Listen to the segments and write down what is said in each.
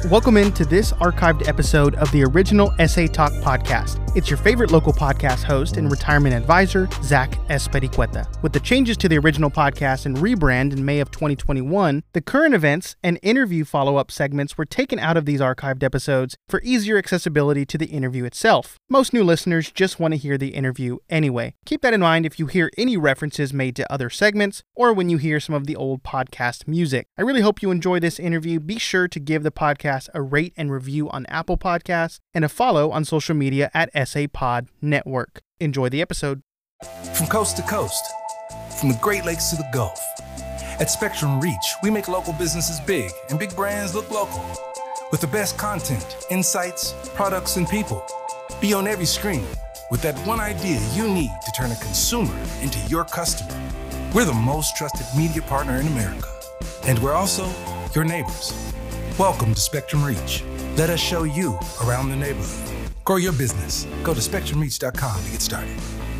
Welcome into this archived episode of the original SA Talk podcast. It's your favorite local podcast host and retirement advisor, Zach Espericueta. With the changes to the original podcast and rebrand in May of 2021, the current events and interview follow-up segments were taken out of these archived episodes for easier accessibility to the interview itself. Most new listeners just want to hear the interview anyway. Keep that in mind if you hear any references made to other segments or when you hear some of the old podcast music. I really hope you enjoy this interview. Be sure to give the podcast a rate and review on Apple Podcasts and a follow on social media at SA Pod Network. Enjoy the episode. From coast to coast, from the Great Lakes to the Gulf, at Spectrum Reach, we make local businesses big and big brands look local. With the best content, insights, products, and people. Be on every screen with that one idea you need to turn a consumer into your customer. We're the most trusted media partner in America. And we're also your neighbors. Welcome to Spectrum Reach. Let us show you around the neighborhood. Grow your business. Go to spectrumreach.com to get started.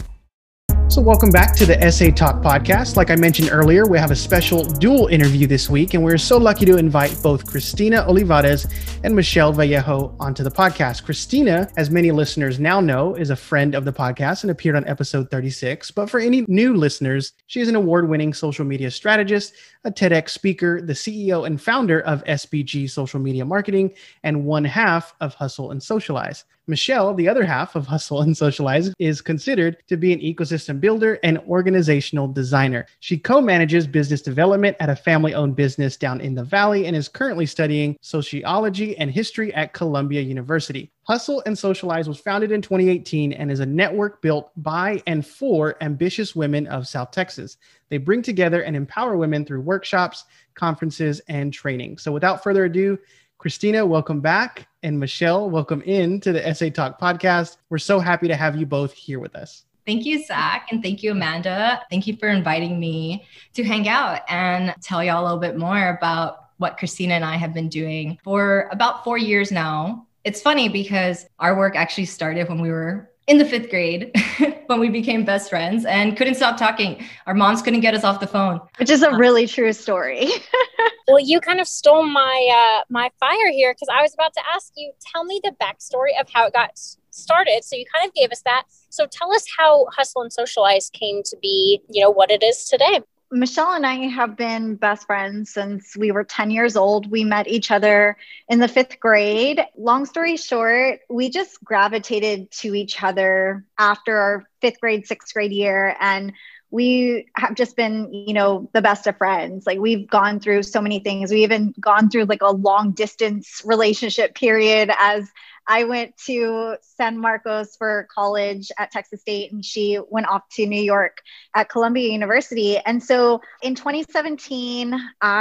So welcome back to the SA Talk podcast. Like I mentioned earlier, we have a special dual interview this week, and we're so lucky to invite both Cristina Olivares and Michelle Vallejo onto the podcast. Cristina, as many listeners now know, is a friend of the podcast and appeared on episode 36. But for any new listeners, she is an award-winning social media strategist, a TEDx speaker, the CEO and founder of SBG Social Media Marketing, and one half of Hustle and Socialize. Michelle, the other half of Hustle and Socialize, is considered to be an ecosystem builder and organizational designer. She co-manages business development at a family-owned business down in the Valley and is currently studying sociology and history at Columbia University. Hustle and Socialize was founded in 2018 and is a network built by and for ambitious women of South Texas. They bring together and empower women through workshops, conferences, and training. So without further ado, Cristina, welcome back. And Michelle, welcome in to the SA Talk podcast. We're so happy to have you both here with us. Thank you, Zach. And thank you, Amanda. Thank you for inviting me to hang out and tell y'all a little bit more about what Cristina and I have been doing for about 4 years now. It's funny because our work actually started when we were in the 5th grade, when we became best friends and couldn't stop talking. Our moms couldn't get us off the phone. Which is a really true story. Well, you kind of stole my my fire here, because I was about to ask you, tell me the backstory of how it got started. So you kind of gave us that. So tell us how Hustle and Socialize came to be, what it is today. Michelle and I have been best friends since we were 10 years old. We met each other in the 5th grade. Long story short, we just gravitated to each other after our 5th grade, 6th grade year. And we have just been, the best of friends. Like, we've gone through so many things. We even gone through like a long distance relationship period, as I went to San Marcos for college at Texas State, and she went off to New York at Columbia University. And so in 2017,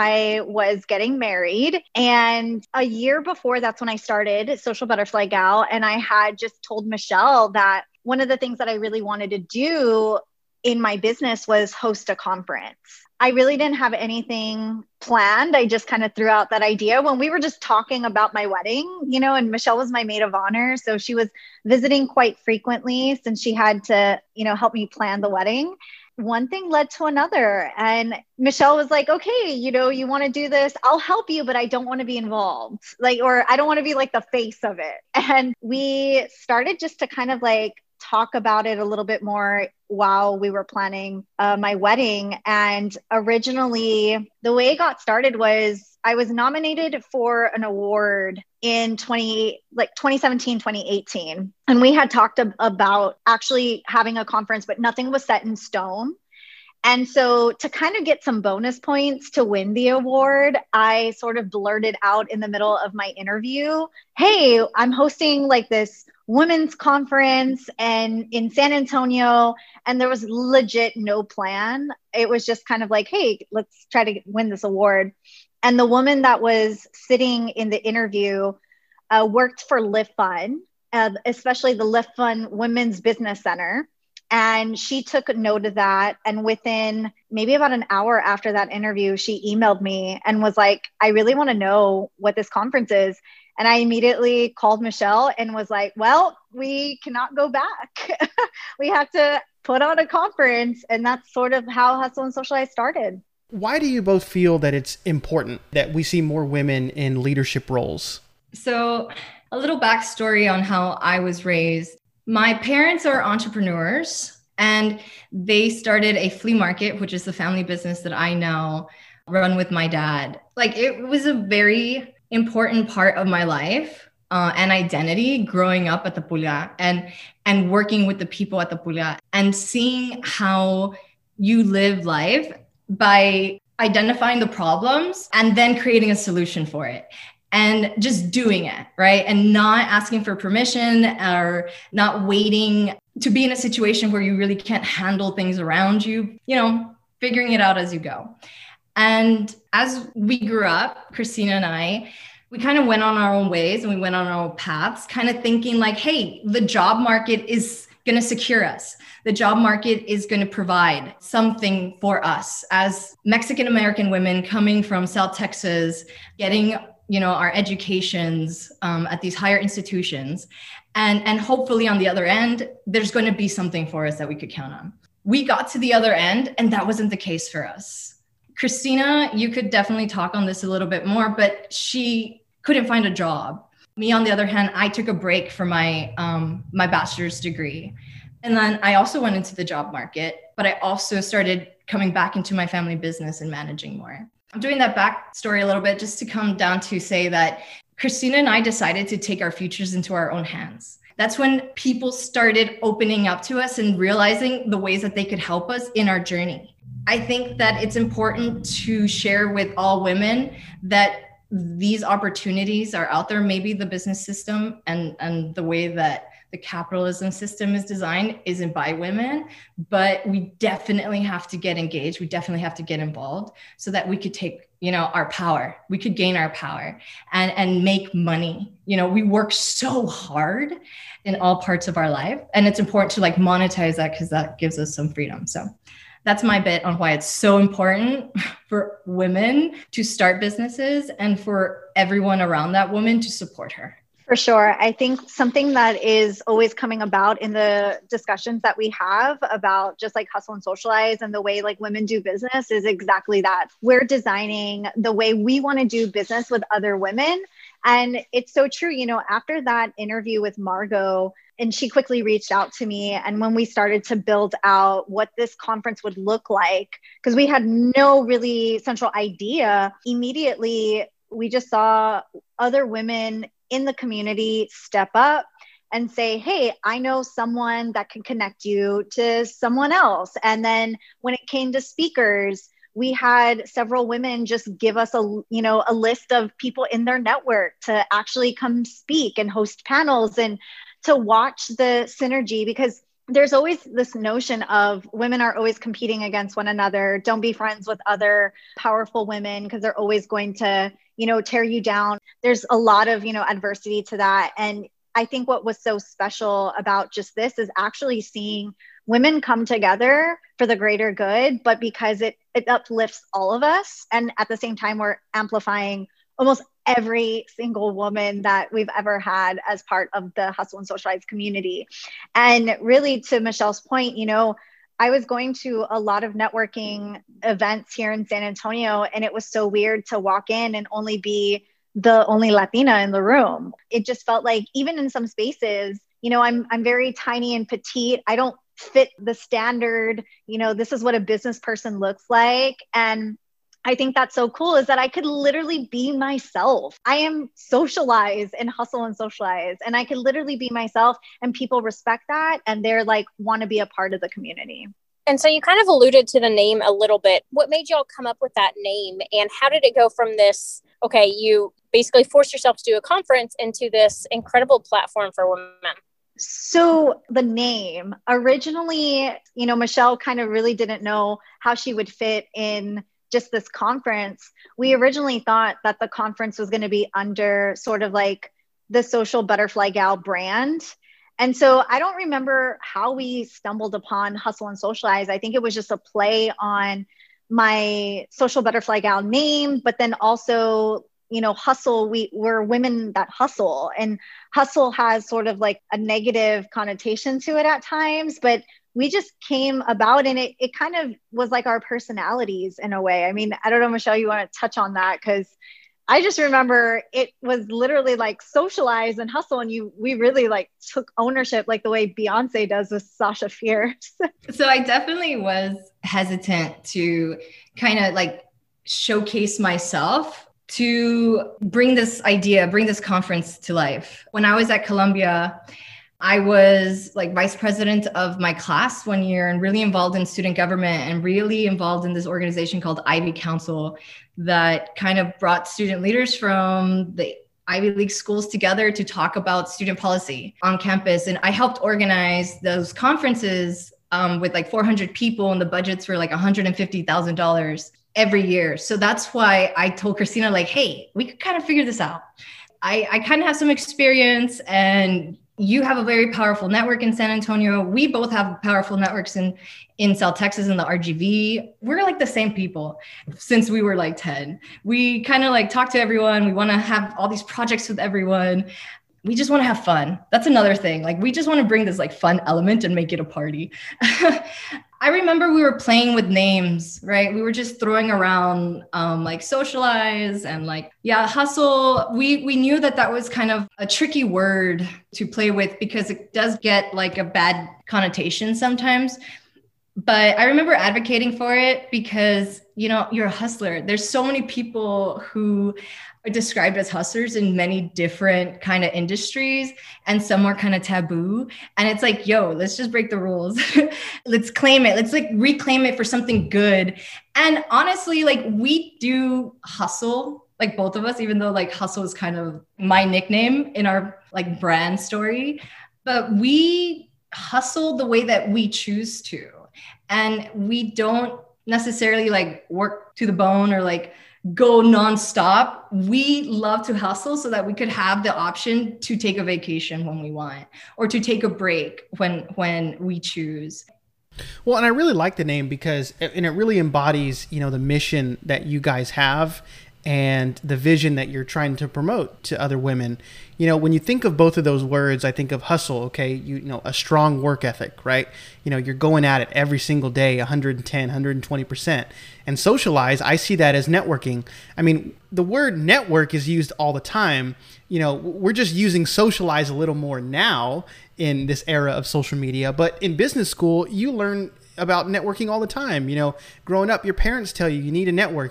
I was getting married. And a year before, that's when I started Social Butterfly Gal. And I had just told Michelle that one of the things that I really wanted to do in my business was host a conference. I really didn't have anything planned. I just kind of threw out that idea when we were just talking about my wedding, and Michelle was my maid of honor. So she was visiting quite frequently since she had to, help me plan the wedding. One thing led to another. And Michelle was like, okay, you want to do this, I'll help you, but I don't want to be involved. Or I don't want to be like the face of it. And we started just to kind of like talk about it a little bit more while we were planning my wedding. And originally, the way it got started was I was nominated for an award in 2017, 2018. And we had talked about actually having a conference, but nothing was set in stone. And so to kind of get some bonus points to win the award, I sort of blurted out in the middle of my interview, hey, I'm hosting like this women's conference and in San Antonio. And there was legit no plan. It was just kind of like, hey, let's try to win this award. And the woman that was sitting in the interview worked for Lift Fund, especially the Lift Fund Women's Business Center. And she took note of that. And within maybe about an hour after that interview, she emailed me and was like, I really want to know what this conference is. And I immediately called Michelle and was like, well, we cannot go back. We have to put on a conference. And that's sort of how Hustle and Socialize started. Why do you both feel that it's important that we see more women in leadership roles? So a little backstory on how I was raised. My parents are entrepreneurs and they started a flea market, which is the family business that I now run with my dad. Like it was a very important part of my life and identity growing up at the Pula and working with the people at the Pula and seeing how you live life by identifying the problems and then creating a solution for it and just doing it, right? And not asking for permission or not waiting to be in a situation where you really can't handle things around you, figuring it out as you go. And as we grew up, Christina and I, we kind of went on our own ways and we went on our own paths, kind of thinking like, hey, the job market is going to secure us. The job market is going to provide something for us as Mexican-American women coming from South Texas, getting, our educations at these higher institutions. And hopefully on the other end, there's going to be something for us that we could count on. We got to the other end and that wasn't the case for us. Christina, you could definitely talk on this a little bit more, but she couldn't find a job. Me, on the other hand, I took a break for my bachelor's degree. And then I also went into the job market, but I also started coming back into my family business and managing more. I'm doing that backstory a little bit just to come down to say that Christina and I decided to take our futures into our own hands. That's when people started opening up to us and realizing the ways that they could help us in our journey. I think that it's important to share with all women that these opportunities are out there. Maybe the business system and the way that the capitalism system is designed isn't by women, but we definitely have to get engaged. We definitely have to get involved so that we could take, our power. We could gain our power and make money. We work so hard in all parts of our life, and it's important to monetize that because that gives us some freedom. So that's my bit on why it's so important for women to start businesses and for everyone around that woman to support her. For sure. I think something that is always coming about in the discussions that we have about just like hustle and socialize and the way women do business is exactly that. We're designing the way we want to do business with other women. And it's so true, after that interview with Margot, and she quickly reached out to me. And when we started to build out what this conference would look like, because we had no really central idea, immediately we just saw other women in the community step up and say, hey, I know someone that can connect you to someone else. And then when it came to speakers, we had several women just give us a list of people in their network to actually come speak and host panels and to watch the synergy, because there's always this notion of women are always competing against one another. Don't be friends with other powerful women because they're always going to, tear you down. There's a lot of, adversity to that. And I think what was so special about just this is actually seeing women come together for the greater good, but because it uplifts all of us. And at the same time, we're amplifying almost every single woman that we've ever had as part of the Hustle and Socialize community. And really, to Michelle's point, I was going to a lot of networking events here in San Antonio, and it was so weird to walk in and only be the only Latina in the room. It just felt like even in some spaces, I'm very tiny and petite. I don't fit the standard, this is what a business person looks like. And I think that's so cool is that I could literally be myself. I am socialized and hustle and socialize, and I could literally be myself, and people respect that. And they're want to be a part of the community. And so you kind of alluded to the name a little bit. What made y'all come up with that name, and how did it go from this, okay, you basically forced yourself to do a conference, into this incredible platform for women? So the name originally, Michelle kind of really didn't know how she would fit in just this conference. We originally thought that the conference was going to be under sort of the Social Butterfly Gal brand. And so I don't remember how we stumbled upon Hustle and Socialize. I think it was just a play on my Social Butterfly Gal name, but then also, hustle, we're women that hustle, and hustle has sort of a negative connotation to it at times, but we just came about, and it kind of was our personalities in a way. I mean, I don't know, Michelle, you want to touch on that? Because I just remember it was literally like Socialize and Hustle, and we really like took ownership, like the way Beyonce does with Sasha Fierce. So I definitely was hesitant to kind of like showcase myself to bring this conference to life. When I was at Columbia, I was like vice president of my class one year and really involved in student government and really involved in this organization called Ivy Council that kind of brought student leaders from the Ivy League schools together to talk about student policy on campus. And I helped organize those conferences with like 400 people, and the budgets were like $150,000 every year. So that's why I told Christina, like, hey, we could kind of figure this out. I kind of have some experience, and you have a very powerful network in San Antonio. We both have powerful networks in South Texas and the RGV. We're like the same people since we were like 10. We kind of like talk to everyone. We want to have all these projects with everyone. We just want to have fun. That's another thing. Like, we just want to bring this like fun element and make it a party. I remember we were playing with names, right? We were just throwing around like Socialize and like, Hustle. We knew that was kind of a tricky word to play with because it does get like a bad connotation sometimes. But I remember advocating for it because, you're a hustler. There's so many people who are described as hustlers in many different kind of industries, and some are kind of taboo. And it's like, let's just break the rules. Let's claim it. Let's like reclaim it for something good. And honestly, like, we do hustle, like both of us, even though like hustle is kind of my nickname in our like brand story, but we hustle the way that we choose to. And we don't necessarily like work to the bone or like go nonstop. We love to hustle so that we could have the option to take a vacation when we want, or to take a break when we choose. Well, and I really like the name because it really embodies, the mission that you guys have and the vision that you're trying to promote to other women. When you think of both of those words, I think of hustle, okay? A strong work ethic, right? You're going at it every single day, 110, 120%. And Socialize, I see that as networking. I mean, the word network is used all the time. We're just using Socialize a little more now in this era of social media. But in business school, you learn about networking all the time. Growing up, your parents tell you need a network,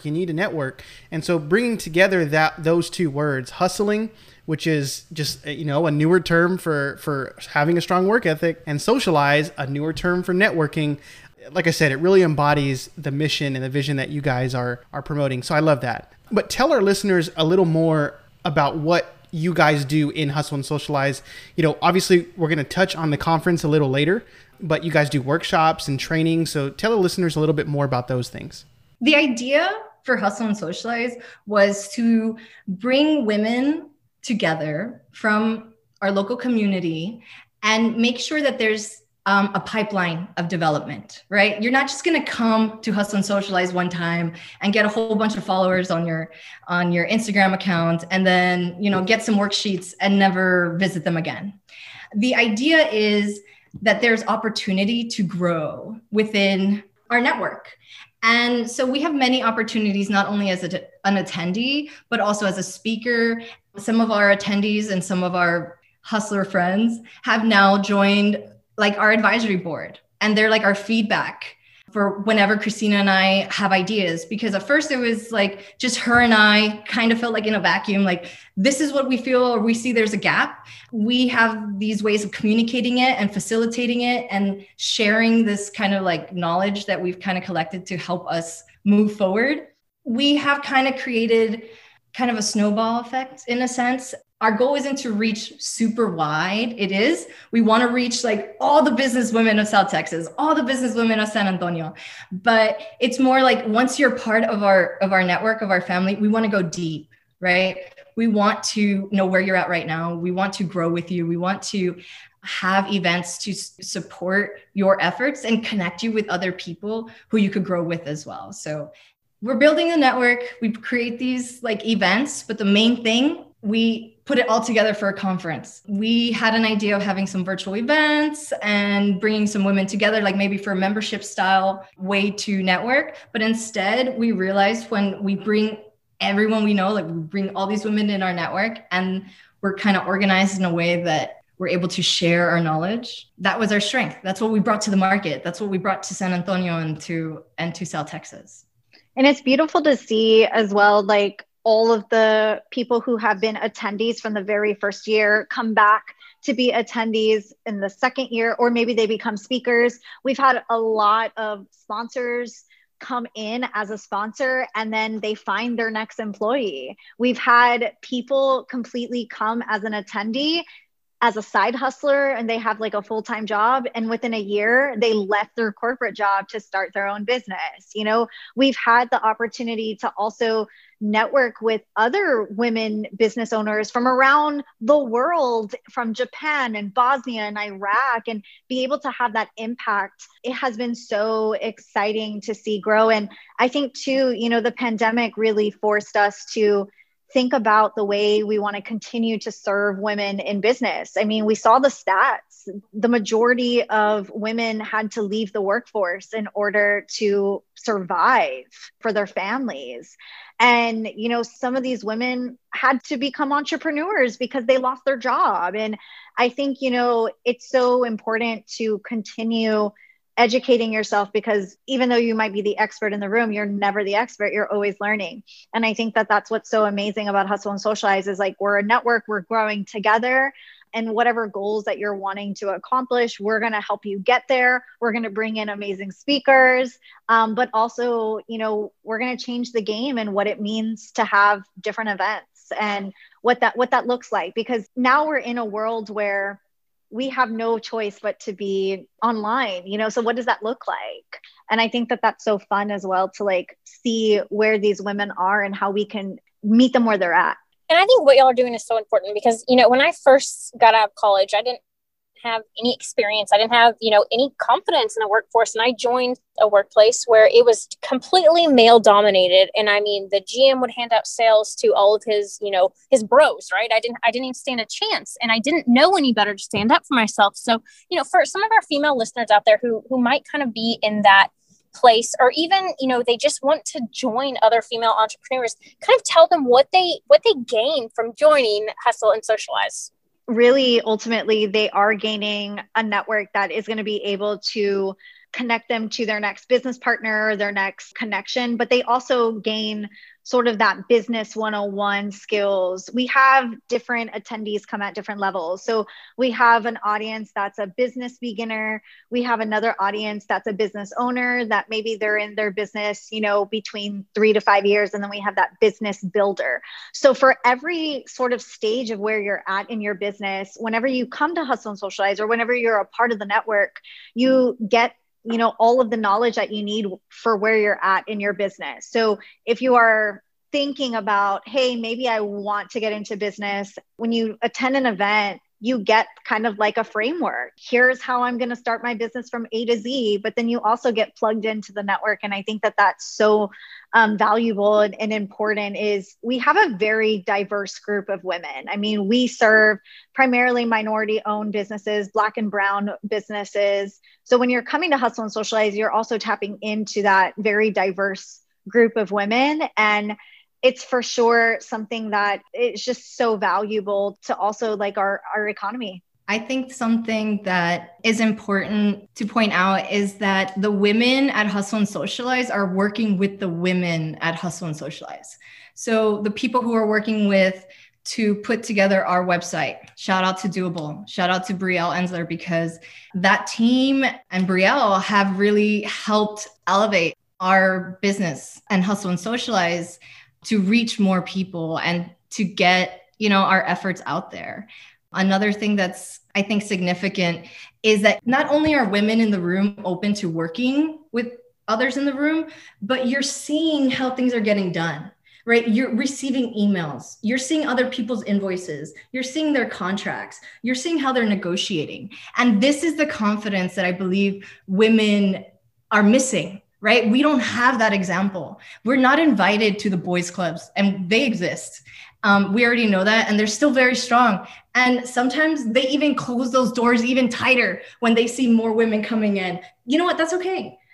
And so bringing together those two words, hustling, which is just, a newer term for having a strong work ethic, and Socialize, a newer term for networking. Like I said, it really embodies the mission and the vision that you guys are promoting. So I love that. But tell our listeners a little more about what you guys do in Hustle and Socialize. Obviously we're going to touch on the conference a little later, but you guys do workshops and training. So tell the listeners a little bit more about those things. The idea for Hustle and Socialize was to bring women together from our local community and make sure that there's a pipeline of development, right? You're not just going to come to Hustle and Socialize one time and get a whole bunch of followers on your Instagram account and then, get some worksheets and never visit them again. The idea is that there's opportunity to grow within our network. And so we have many opportunities, not only as an attendee, but also as a speaker. Some of our attendees and some of our hustler friends have now joined like our advisory board, and they're like our feedback for whenever Christina and I have ideas. Because at first it was like just her and I kind of felt like in a vacuum, like this is what we feel or we see there's a gap. We have these ways of communicating it and facilitating it and sharing this kind of like knowledge that we've kind of collected to help us move forward. We have kind of created kind of a snowball effect in a sense. Our goal isn't to reach super wide. We want to reach like all the business women of South Texas, all the business women of San Antonio. But it's more like once you're part of our network, of our family, we want to go deep, right? We want to know where you're at right now. We want to grow with you. We want to have events to support your efforts and connect you with other people who you could grow with as well. So we're building a network. We create these like events, but the main thing, we put it all together for a conference. We had an idea of having some virtual events and bringing some women together, like maybe for a membership style way to network. But instead, we realized when we bring everyone we know, like we bring all these women in our network, and we're kind of organized in a way that we're able to share our knowledge. That was our strength. That's what we brought to the market. That's what we brought to San Antonio and to South Texas. And it's beautiful to see as well, like all of the people who have been attendees from the very first year come back to be attendees in the second year, or maybe they become speakers. We've had a lot of sponsors come in as a sponsor and then they find their next employee. We've had people completely come as an attendee as a side hustler, and they have like a full-time job, and within a year they left their corporate job to start their own business. You know, we've had the opportunity to also network with other women business owners from around the world, from Japan and Bosnia and Iraq, and be able to have that impact. It has been so exciting to see grow. And I think too, you know, the pandemic really forced us to think about the way we want to continue to serve women in business. I mean, we saw the stats. The majority of women had to leave the workforce in order to survive for their families. And, you know, some of these women had to become entrepreneurs because they lost their job. And I think, you know, it's so important to continue educating yourself, because even though you might be the expert in the room, you're never the expert. You're always learning. And I think that that's what's so amazing about Hustle and Socialize is like, we're a network, we're growing together, and whatever goals that you're wanting to accomplish, we're going to help you get there. We're going to bring in amazing speakers, but also, you know, we're going to change the game and what it means to have different events and what that looks like, because now we're in a world where we have no choice but to be online, you know? So what does that look like? And I think that that's so fun as well to like see where these women are and how we can meet them where they're at. And I think what y'all are doing is so important because, you know, when I first got out of college, I didn't have any experience. I didn't have, you know, any confidence in the workforce. And I joined a workplace where it was completely male dominated. And I mean, the GM would hand out sales to all of his, you know, his bros, right? I didn't even stand a chance, and I didn't know any better to stand up for myself. So, you know, for some of our female listeners out there who might kind of be in that place, or even, you know, they just want to join other female entrepreneurs, kind of tell them what they gain from joining Hustle and Socialize. Really, ultimately, they are gaining a network that is going to be able to connect them to their next business partner, their next connection, but they also gain sort of that business 101 skills. We have different attendees come at different levels. So we have an audience that's a business beginner. We have another audience that's a business owner that maybe they're in their business, you know, between 3 to 5 years. And then we have that business builder. So for every sort of stage of where you're at in your business, whenever you come to Hustle and Socialize, or whenever you're a part of the network, you get, you know, all of the knowledge that you need for where you're at in your business. So if you are thinking about, hey, maybe I want to get into business, when you attend an event, you get kind of like a framework. Here's how I'm going to start my business from A to Z, but then you also get plugged into the network. And I think that that's so valuable and important. Is we have a very diverse group of women. I mean, we serve primarily minority owned businesses, Black and brown businesses. So when you're coming to Hustle and Socialize, you're also tapping into that very diverse group of women. And it's for sure something that is just so valuable to also like our economy. I think something that is important to point out is that the women at Hustle and Socialize are working with the women at Hustle and Socialize. So the people who are working with to put together our website, shout out to Doable, shout out to Brielle Ensler, because that team and Brielle have really helped elevate our business and Hustle and Socialize to reach more people and to get, you know, our efforts out there. Another thing that's, I think, significant is that not only are women in the room open to working with others in the room, but you're seeing how things are getting done, right? You're receiving emails, you're seeing other people's invoices, you're seeing their contracts, you're seeing how they're negotiating. And this is the confidence that I believe women are missing. Right? We don't have that example. We're not invited to the boys' clubs, and they exist. We already know that, and they're still very strong. And sometimes they even close those doors even tighter when they see more women coming in. You know what? That's okay.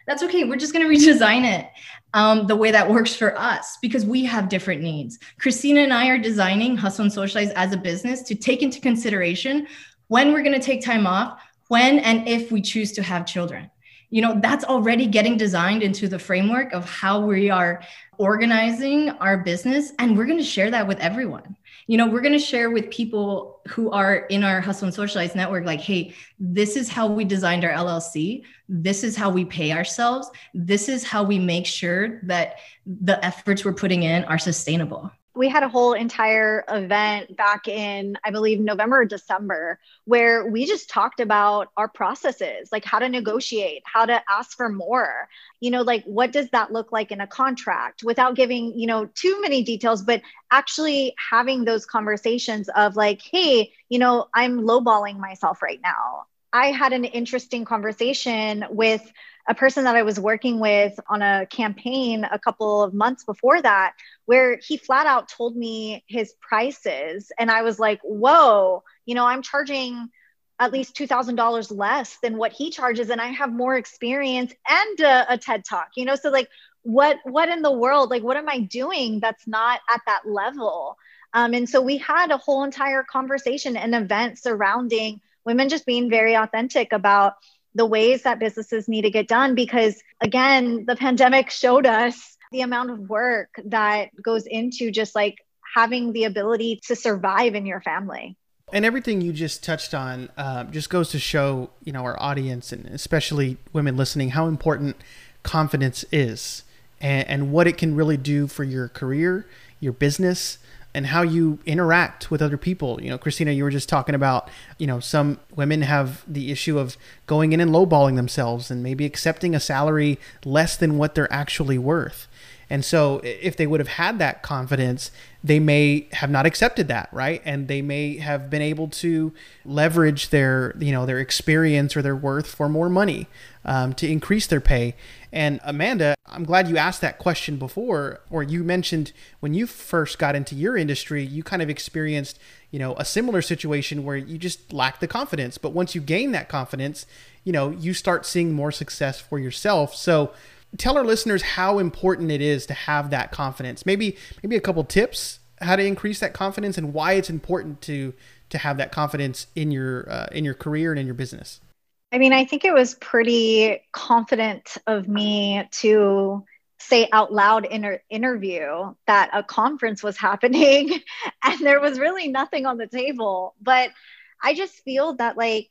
That's okay. We're just going to redesign it the way that works for us because we have different needs. Christina and I are designing Hustle and Socialize as a business to take into consideration when we're going to take time off, when and if we choose to have children. You know, that's already getting designed into the framework of how we are organizing our business. And we're going to share that with everyone. You know, we're going to share with people who are in our Hustle and Socialize network, like, hey, this is how we designed our LLC. This is how we pay ourselves. This is how we make sure that the efforts we're putting in are sustainable. We had a whole entire event back in, I believe, November or December, where we just talked about our processes, like how to negotiate, how to ask for more, you know, like what does that look like in a contract without giving, you know, too many details, but actually having those conversations of like, hey, you know, I'm lowballing myself right now. I had an interesting conversation with a person that I was working with on a campaign a couple of months before that, where he flat out told me his prices. And I was like, whoa, you know, I'm charging at least $2,000 less than what he charges. And I have more experience and a TED Talk, you know? So like, what in the world, like, what am I doing that's not at that level? And so we had a whole entire conversation and event surrounding women just being very authentic about the ways that businesses need to get done. Because again, the pandemic showed us the amount of work that goes into just like having the ability to survive in your family. And everything you just touched on just goes to show, you know, our audience and especially women listening, how important confidence is and what it can really do for your career, your business, and how you interact with other people. You know, Christina, you were just talking about, you know, some women have the issue of going in and lowballing themselves and maybe accepting a salary less than what they're actually worth. And so if they would have had that confidence, they may have not accepted that, right? And they may have been able to leverage their, you know, their experience or their worth for more money to increase their pay. And Amanda, I'm glad you asked that question before, or you mentioned when you first got into your industry, you kind of experienced, you know, a similar situation where you just lacked the confidence. But once you gain that confidence, you know, you start seeing more success for yourself. So tell our listeners how important it is to have that confidence. Maybe a couple tips how to increase that confidence and why it's important to have that confidence in your career and in your business. I mean, I think it was pretty confident of me to say out loud in an interview that a conference was happening and there was really nothing on the table. But I just feel that like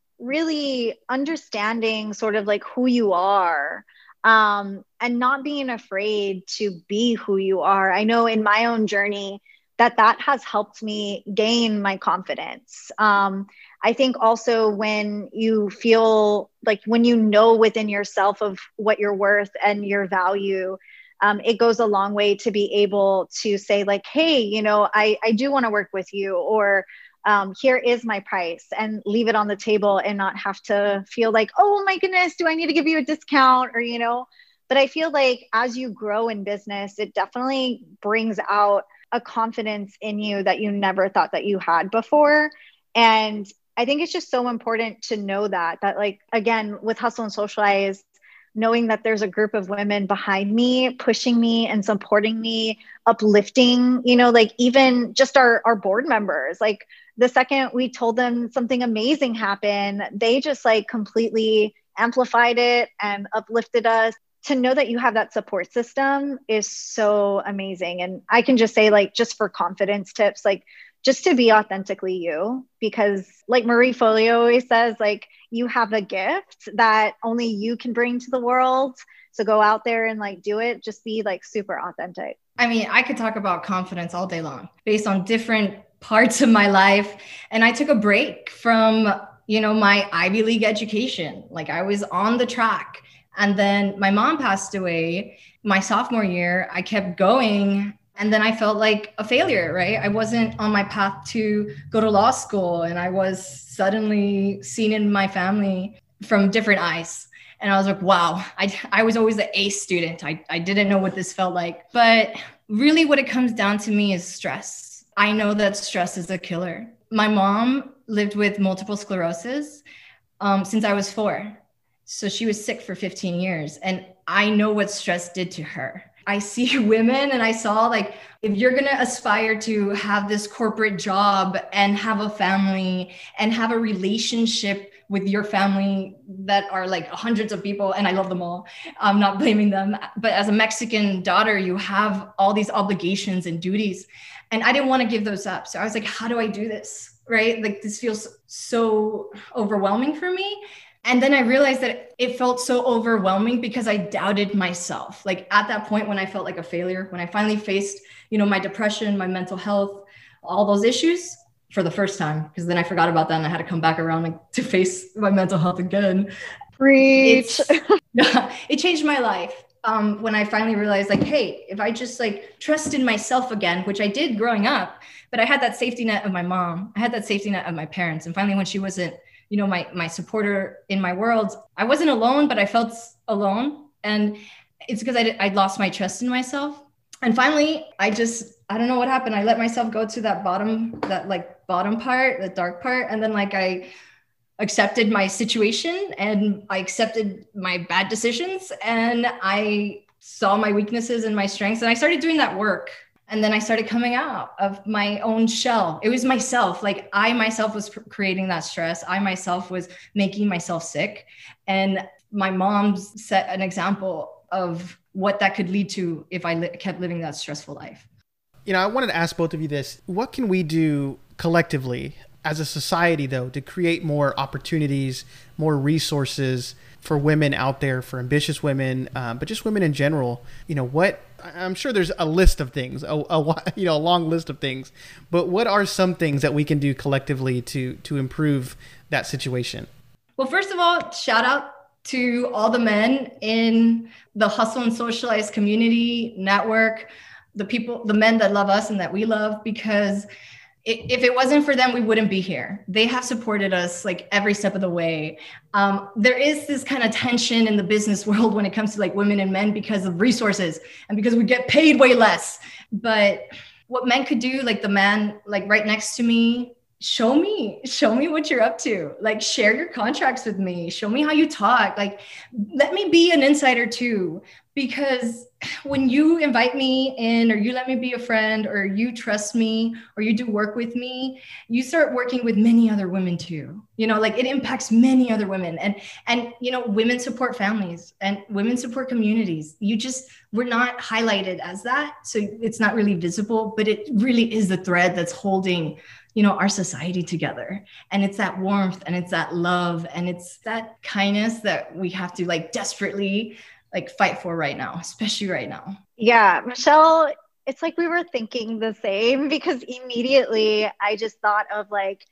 really understanding sort of like who you are, and not being afraid to be who you are. I know in my own journey that has helped me gain my confidence. I think also when you feel like when you know within yourself of what you're worth and your value, it goes a long way to be able to say like, hey, you know, I do want to work with you, or here is my price, and leave it on the table and not have to feel like, oh my goodness, do I need to give you a discount? Or, you know, but I feel like as you grow in business, it definitely brings out a confidence in you that you never thought that you had before. And I think it's just so important to know that like, again, with Hustle and Socialize, knowing that there's a group of women behind me, pushing me and supporting me, uplifting, you know, like even just our board members, like the second we told them something amazing happened, they just like completely amplified it and uplifted us. To know that you have that support system is so amazing. And I can just say like, just for confidence tips, like just to be authentically you, because like Marie Folio always says, like you have a gift that only you can bring to the world. So go out there and like do it. Just be like super authentic. I mean, I could talk about confidence all day long based on different parts of my life. And I took a break from, you know, my Ivy League education. Like I was on the track. And then my mom passed away my sophomore year. I kept going. And then I felt like a failure, right? I wasn't on my path to go to law school. And I was suddenly seen in my family from different eyes. And I was like, wow, I was always the A student. I didn't know what this felt like. But really what it comes down to me is stress. I know that stress is a killer. My mom lived with multiple sclerosis since I was 4. So she was sick for 15 years. And I know what stress did to her. I see women and I saw like, if you're going to aspire to have this corporate job and have a family and have a relationship with your family that are like hundreds of people, and I love them all, I'm not blaming them, but as a Mexican daughter, you have all these obligations and duties. And I didn't want to give those up. So I was like, how do I do this? Right? Like this feels so overwhelming for me. And then I realized that it felt so overwhelming because I doubted myself. Like at that point when I felt like a failure, when I finally faced, my depression, my mental health, all those issues for the first time, because then I forgot about that and I had to come back around like, to face my mental health again. Preach. It changed my life. When I finally realized like, hey, if I just like trust in myself again, which I did growing up, but I had that safety net of my mom. I had that safety net of my parents. And finally, when she wasn't, my supporter in my world, I wasn't alone, but I felt alone. And it's because I'd lost my trust in myself. And finally, I don't know what happened. I let myself go to that bottom part, the dark part. And then like I accepted my situation and I accepted my bad decisions and I saw my weaknesses and my strengths and I started doing that work. And then I started coming out of my own shell. It was myself. Like I myself was creating that stress. I myself was making myself sick. And my mom set an example of what that could lead to if I kept living that stressful life. I wanted to ask both of you this. What can we do collectively as a society, though, to create more opportunities, more resources for women out there, for ambitious women, but just women in general? I'm sure there's a list of things, a long list of things, but what are some things that we can do collectively to improve that situation? Well, first of all, shout out to all the men in the Hustle and Socialize community network, the men that love us and that we love, because if it wasn't for them, we wouldn't be here. They have supported us like every step of the way. There is this kind of tension in the business world when it comes to like women and men because of resources and because we get paid way less. But what men could do, like the man like right next to me, show me what you're up to. Like share your contracts with me. Show me how you talk. Like let me be an insider too. Because when you invite me in or you let me be a friend or you trust me or you do work with me, you start working with many other women too. Like it impacts many other women and women support families and women support communities. We're not highlighted as that. So it's not really visible, but it really is the thread that's holding our society together. And it's that warmth and it's that love and it's that kindness that we have to like desperately like fight for right now, especially right now. Yeah, Michelle, it's like we were thinking the same because immediately I just thought of like,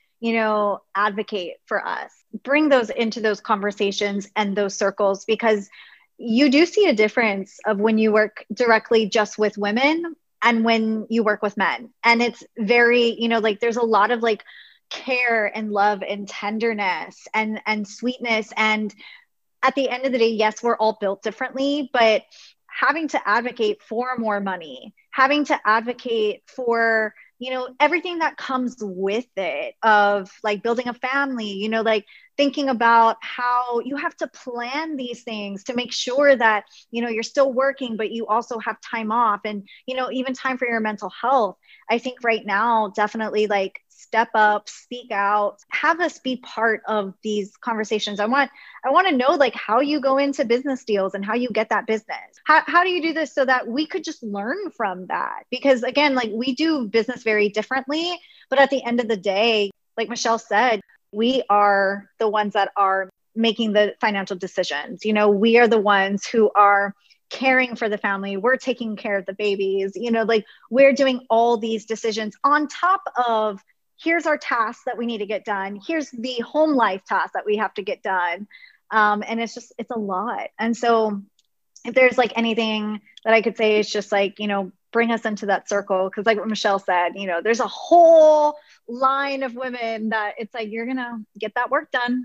advocate for us, bring those into those conversations and those circles, because you do see a difference of when you work directly just with women and when you work with men. And it's very, like there's a lot of like care and love and tenderness and sweetness. And at the end of the day, yes, we're all built differently, but having to advocate for more money, having to advocate for, everything that comes with it of like building a family, like thinking about how you have to plan these things to make sure that, you're still working, but you also have time off and, even time for your mental health. I think right now, definitely like step up, speak out, have us be part of these conversations. I want to know like how you go into business deals and how you get that business. How do you do this so that we could just learn from that? Because again, like we do business very differently, but at the end of the day, like Michelle said, we are the ones that are making the financial decisions. We are the ones who are caring for the family. We're taking care of the babies, like we're doing all these decisions on top of here's our tasks that we need to get done. Here's the home life tasks that we have to get done. And it's a lot. And so if there's like anything that I could say, it's just like, bring us into that circle. Cause like what Michelle said, there's a whole line of women that it's like, you're going to get that work done.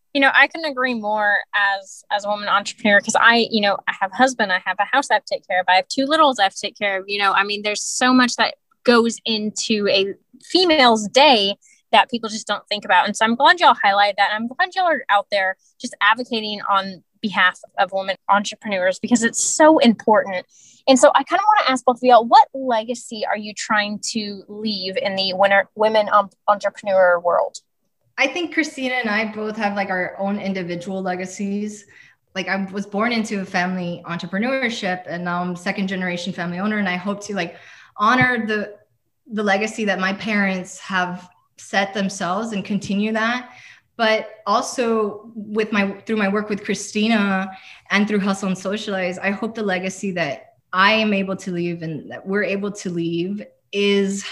I can agree more as a woman entrepreneur because I have a husband, I have a house I have to take care of. I have 2 littles I have to take care of. There's so much that goes into a female's day that people just don't think about. And so I'm glad y'all highlighted that. And I'm glad y'all are out there just advocating on behalf of women entrepreneurs, because it's so important. And so I kind of want to ask both of y'all, what legacy are you trying to leave in the women entrepreneur world? I think Christina and I both have like our own individual legacies. Like I was born into a family entrepreneurship, and now I'm second generation family owner. And I hope to like honor the legacy that my parents have set themselves and continue that. But also through my work with Christina and through Hustle and Socialize, I hope the legacy that I am able to leave and that we're able to leave is,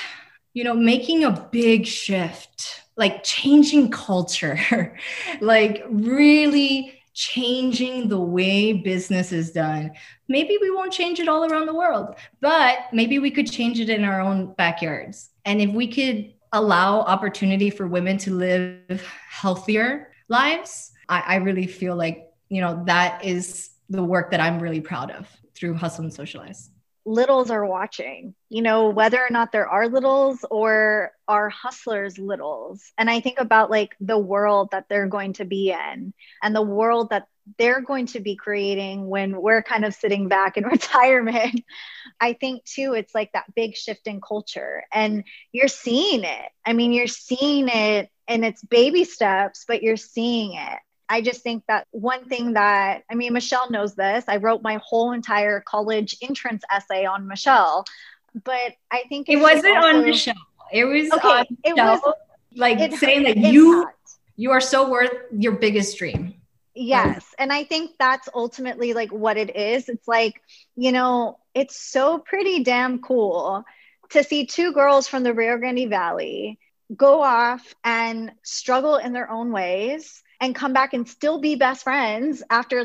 making a big shift, like changing culture, like really changing the way business is done. Maybe we won't change it all around the world, but maybe we could change it in our own backyards. And if we could allow opportunity for women to live healthier lives, I really feel like, that is the work that I'm really proud of through Hustle and Socialize. Littles are watching, whether or not there are littles or are hustlers littles. And I think about like the world that they're going to be in and the world that they're going to be creating when we're kind of sitting back in retirement. I think too, it's like that big shift in culture, and you're seeing it. I mean, you're seeing it and it's baby steps, but you're seeing it. I just think that one thing that, Michelle knows this. I wrote my whole entire college entrance essay on Michelle, but I think it wasn't also on Michelle. It was on Michelle, saying that you are so worth your biggest dream. Yes. And I think that's ultimately like what it is. It's like, it's so pretty damn cool to see two girls from the Rio Grande Valley go off and struggle in their own ways and come back and still be best friends after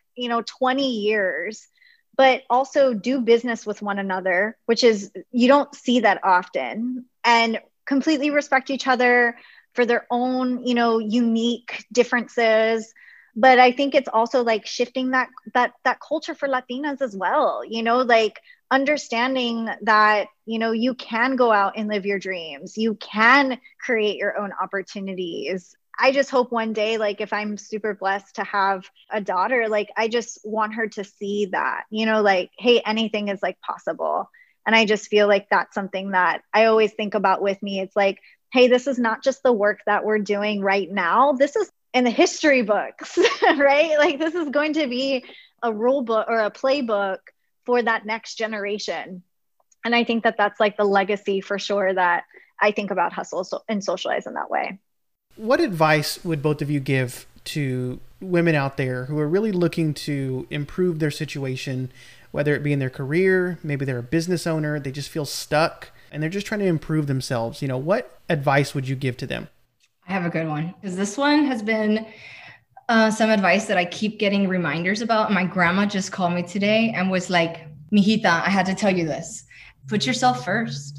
20 years, but also do business with one another, which is, you don't see that often, and completely respect each other for their own, unique differences. But I think it's also like shifting that culture for Latinas as well, like understanding that, you can go out and live your dreams. You can create your own opportunities. I just hope one day, like if I'm super blessed to have a daughter, like I just want her to see that, like, hey, anything is like possible. And I just feel like that's something that I always think about with me. It's like, hey, this is not just the work that we're doing right now. This is in the history books, right? Like this is going to be a rule book or a playbook for that next generation. And I think that that's like the legacy for sure that I think about Hustle and Socialize in that way. What advice would both of you give to women out there who are really looking to improve their situation, whether it be in their career, maybe they're a business owner, they just feel stuck and they're just trying to improve themselves? What advice would you give to them? I have a good one, because this one has been some advice that I keep getting reminders about. My grandma just called me today and was like, mijita, I had to tell you this. Put yourself first.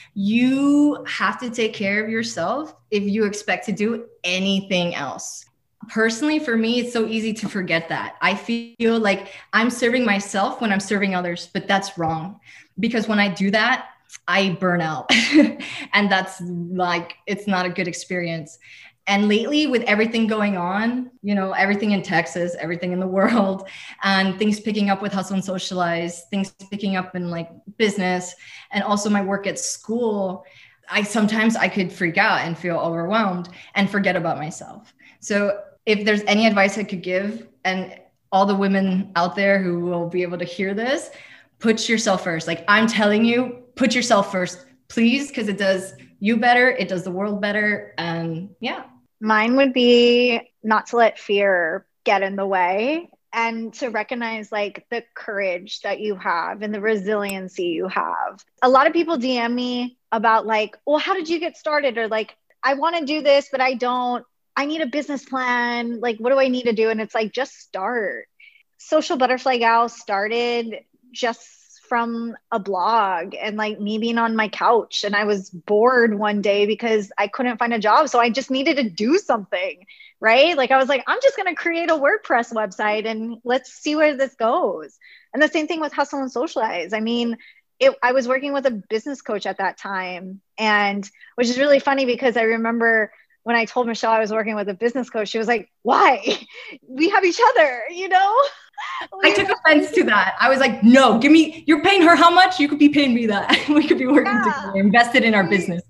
You have to take care of yourself if you expect to do anything else. Personally, for me, it's so easy to forget that. I feel like I'm serving myself when I'm serving others, but that's wrong. Because when I do that, I burn out. And that's like, it's not a good experience. And lately, with everything going on, everything in Texas, everything in the world, and things picking up with Hustle and Socialize, things picking up in like business, and also my work at school, sometimes I could freak out and feel overwhelmed and forget about myself. So if there's any advice I could give, and all the women out there who will be able to hear this, put yourself first. Like I'm telling you, put yourself first, please, because it does you better. It does the world better. And yeah. Mine would be not to let fear get in the way, and to recognize like the courage that you have and the resiliency you have. A lot of people DM me about like, well, how did you get started? Or like, I want to do this, but I need a business plan. Like, what do I need to do? And it's like, just start. Social Butterfly Gal started just from a blog and like me being on my couch, and I was bored one day because I couldn't find a job. So I just needed to do something, right? Like I was like, I'm just going to create a WordPress website and let's see where this goes. And the same thing with Hustle and Socialize. I was working with a business coach at that time, and which is really funny because I remember when I told Michelle I was working with a business coach, she was like, why? We have each other, you know? I took offense to that. I was like, no, you're paying her how much? You could be paying me that. We could be working together, invested in our business.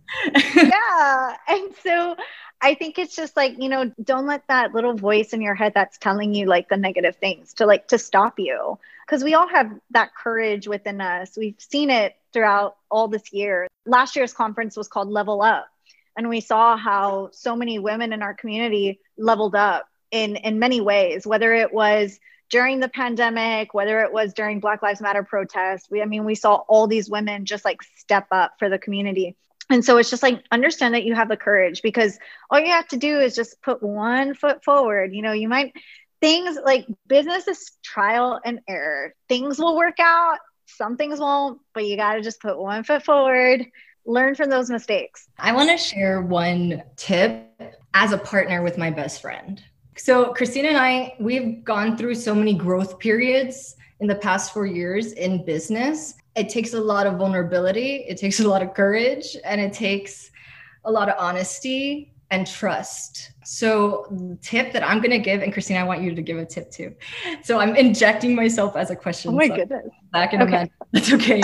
Yeah. And so I think it's just like, don't let that little voice in your head that's telling you like the negative things to stop you. Because we all have that courage within us. We've seen it throughout all this year. Last year's conference was called Level Up. And we saw how so many women in our community leveled up in many ways, whether it was during the pandemic, whether it was during Black Lives Matter protests. We saw all these women just like step up for the community. And so it's just like, understand that you have the courage, because all you have to do is just put one foot forward. Things like business is trial and error. Things will work out, some things won't, but you got to just put one foot forward. Learn from those mistakes. I want to share one tip as a partner with my best friend. So Christina and I, we've gone through so many growth periods in the past 4 years in business. It takes a lot of vulnerability. It takes a lot of courage, and it takes a lot of honesty and trust. So the tip that I'm going to give, and Christina, I want you to give a tip too. So I'm injecting myself as a question. Oh my goodness. Back in a minute. That's okay.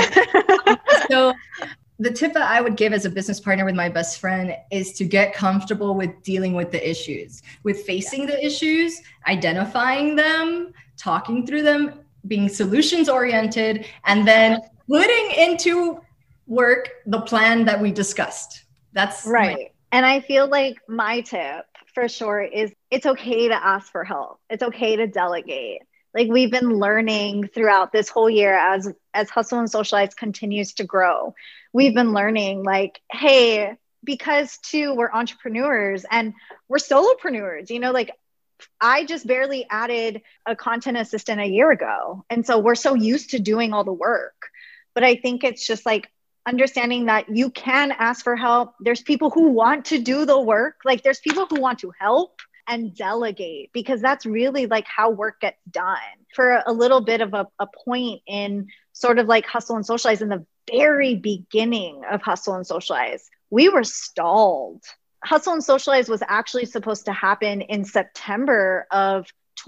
So the tip that I would give as a business partner with my best friend is to get comfortable with dealing with the issues, with facing the issues, identifying them, talking through them, being solutions oriented, and then putting into work the plan that we discussed. That's right. And I feel like my tip for sure is it's okay to ask for help. It's okay to delegate. Like we've been learning throughout this whole year as Hustle and Socialize continues to grow. We've been learning like, hey, because too, we're entrepreneurs and we're solopreneurs, like I just barely added a content assistant a year ago. And so we're so used to doing all the work. But I think it's just like understanding that you can ask for help. There's people who want to do the work. Like there's people who want to help and delegate, because that's really like how work gets done. For a little bit of a point in sort of like Hustle and Socialize, in the very beginning of Hustle and Socialize, we were stalled. Hustle and Socialize was actually supposed to happen in September of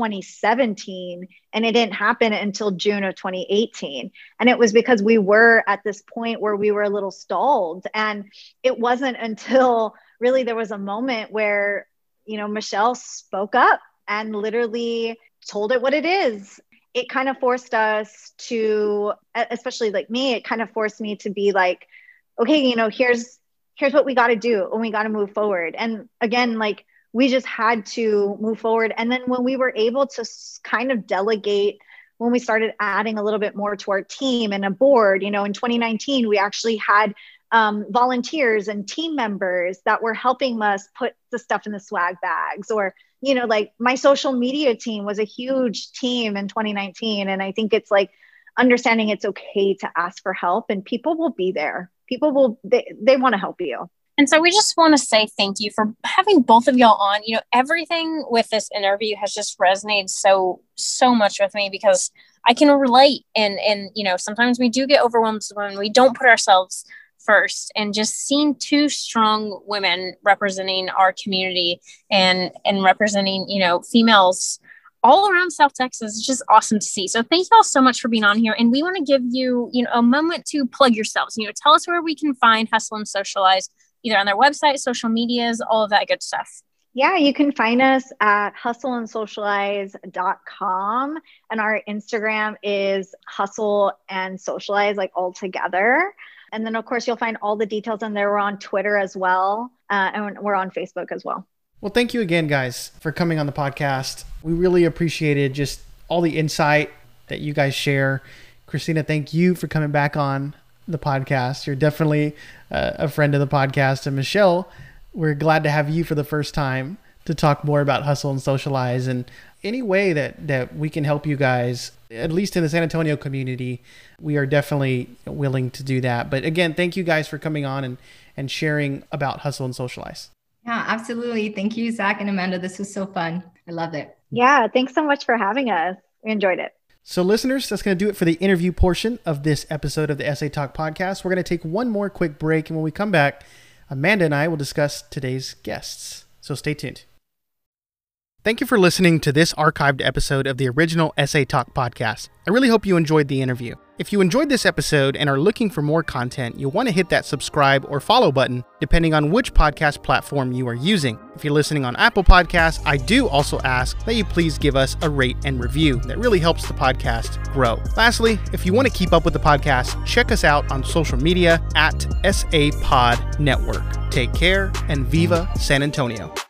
2017, and it didn't happen until June of 2018. And it was because we were at this point where we were a little stalled. And it wasn't until really there was a moment where Michelle spoke up and literally told it what it is. It kind of forced us to, especially like me, it kind of forced me to be like, okay, here's what we got to do, and we got to move forward. And again, like we just had to move forward. And then when we were able to kind of delegate, when we started adding a little bit more to our team and a board, in 2019, we actually had volunteers and team members that were helping us put the stuff in the swag bags, or, like my social media team was a huge team in 2019. And I think it's like understanding it's okay to ask for help, and people will be there. They want to help you. And so we just want to say thank you for having both of y'all on. Everything with this interview has just resonated so much with me, because I can relate. And sometimes we do get overwhelmed when we don't put ourselves first, and just seeing two strong women representing our community and representing, females all around South Texas is just awesome to see. So thank you all so much for being on here. And we want to give you, a moment to plug yourselves, tell us where we can find Hustle and Socialize, either on their website, social medias, all of that good stuff. Yeah, you can find us at hustleandsocialize.com. And our Instagram is Hustle and Socialize, like all together. And then, of course, you'll find all the details in there. We're on Twitter as well. And we're on Facebook as well. Well, thank you again, guys, for coming on the podcast. We really appreciated just all the insight that you guys share. Christina, thank you for coming back on the podcast. You're definitely a friend of the podcast. And Michelle, we're glad to have you for the first time to talk more about Hustle and Socialize, and any way that we can help you guys, at least in the San Antonio community, we are definitely willing to do that. But again, thank you guys for coming on and sharing about Hustle and Socialize. Yeah, absolutely. Thank you, Zach and Amanda. This was so fun. I loved it. Yeah, thanks so much for having us. We enjoyed it. So listeners, that's going to do it for the interview portion of this episode of the SA Talk podcast. We're going to take one more quick break, and when we come back, Amanda and I will discuss today's guests. So stay tuned. Thank you for listening to this archived episode of the original SA Talk podcast. I really hope you enjoyed the interview. If you enjoyed this episode and are looking for more content, you'll want to hit that subscribe or follow button depending on which podcast platform you are using. If you're listening on Apple Podcasts, I do also ask that you please give us a rate and review. That really helps the podcast grow. Lastly, if you want to keep up with the podcast, check us out on social media at SA Pod Network. Take care and Viva San Antonio.